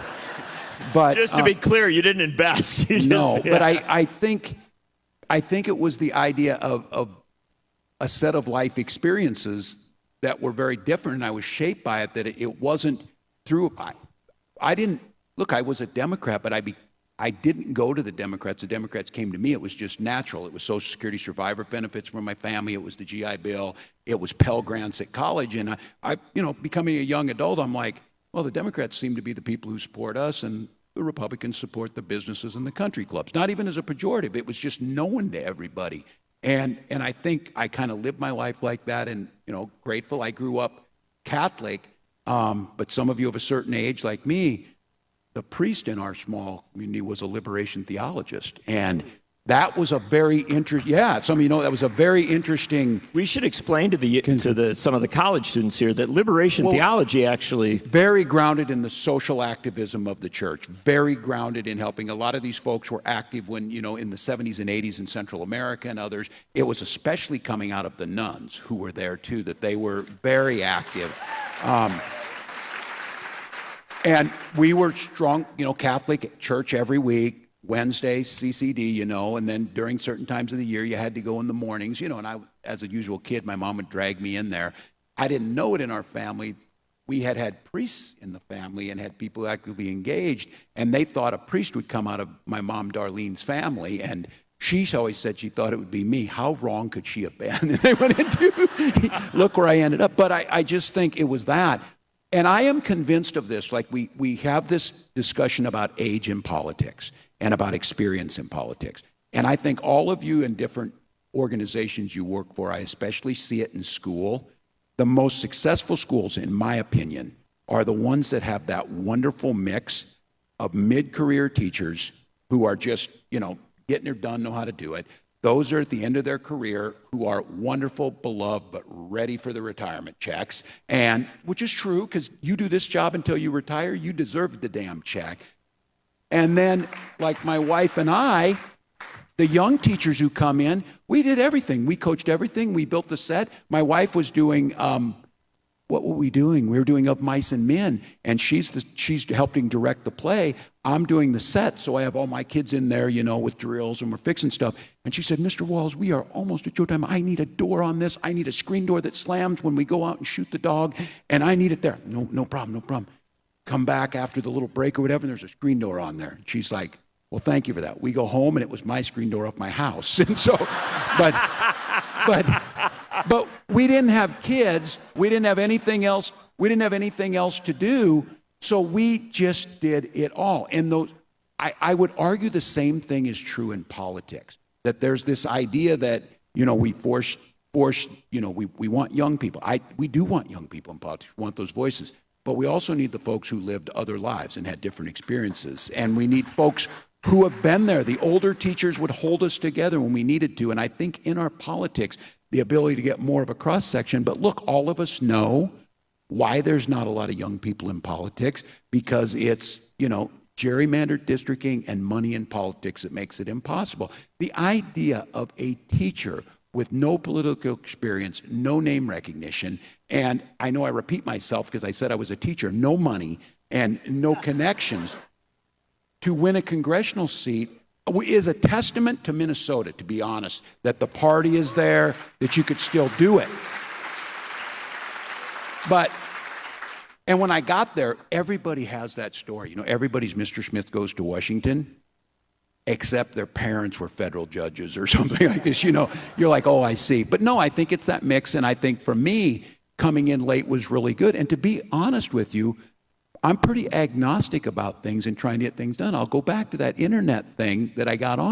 but just to be clear, you didn't invest. But I think it was the idea of a set of life experiences that were very different, and I was shaped by it. That it wasn't through. I didn't look. I was a Democrat, but I didn't go to the Democrats. The Democrats came to me. It was just natural. It was Social Security survivor benefits for my family. It was the GI Bill. It was Pell Grants at college. And I, becoming a young adult, I'm like, well, the Democrats seem to be the people who support us, and the Republicans support the businesses and the country clubs. Not even as a pejorative. It was just known to everybody. And I think I kind of lived my life like that, and, grateful. I grew up Catholic, but some of you of a certain age, like me, the priest in our small community was a liberation theologist. And that was a very interesting, some of you know that was a very interesting. We should explain to some of the college students here that liberation theology actually. Very grounded in the social activism of the church, very grounded in helping. A lot of these folks were active when, in the 70s and 80s in Central America and others. It was especially coming out of the nuns who were there too, that they were very active. And we were strong, Catholic church every week. Wednesday, CCD, and then during certain times of the year, you had to go in the mornings, and I, as a usual kid, my mom would drag me in there. I didn't know it in our family. We had priests in the family and had people actively engaged, and they thought a priest would come out of my mom, Darlene's family, and she always said she thought it would be me. How wrong could she have been? And they went into, look where I ended up. But I just think it was that. And I am convinced of this. Like we have this discussion about age in politics and about experience in politics. And I think all of you in different organizations you work for, I especially see it in school. The most successful schools, in my opinion, are the ones that have that wonderful mix of mid-career teachers who are just, getting it done, know how to do it. Those are at the end of their career who are wonderful, beloved, but ready for the retirement checks. And which is true, because you do this job until you retire, you deserve the damn check. And then, like my wife and I, The young teachers who come in, we did everything. We coached everything. We built the set. My wife was doing, what were we doing? We were doing Of Mice and Men, and she's helping direct the play. I'm doing the set, so I have all my kids in there, with drills, and we're fixing stuff. And she said, Mr. Walls, we are almost at showtime. I need a door on this. I need a screen door that slams when we go out and shoot the dog, and I need it there. No problem. Come back after the little break or whatever, and there's a screen door on there. And she's like, well, thank you for that. We go home, and it was my screen door up my house. And so, but we didn't have kids. We didn't have anything else. We didn't have anything else to do. So we just did it all. And I would argue the same thing is true in politics. That there's this idea that we force. We want young people. We do want young people in politics. We want those voices. But we also need the folks who lived other lives and had different experiences. And we need folks who have been there. The older teachers would hold us together when we needed to. And I think in our politics, the ability to get more of a cross-section. But look, all of us know why there's not a lot of young people in politics, because it's, gerrymandered districting and money in politics that makes it impossible. The idea of a teacher with no political experience, no name recognition, and I know I repeat myself because I said I was a teacher, no money and no connections, to win a congressional seat is a testament to Minnesota, to be honest, that the party is there, that you could still do it. And when I got there, everybody has that story. Everybody's Mr. Smith Goes to Washington, except their parents were federal judges or something like this. You're like, oh, I see. But no, I think it's that mix. And I think for me, coming in late was really good. And to be honest with you, I'm pretty agnostic about things and trying to get things done. I'll go back to that internet thing that I got on.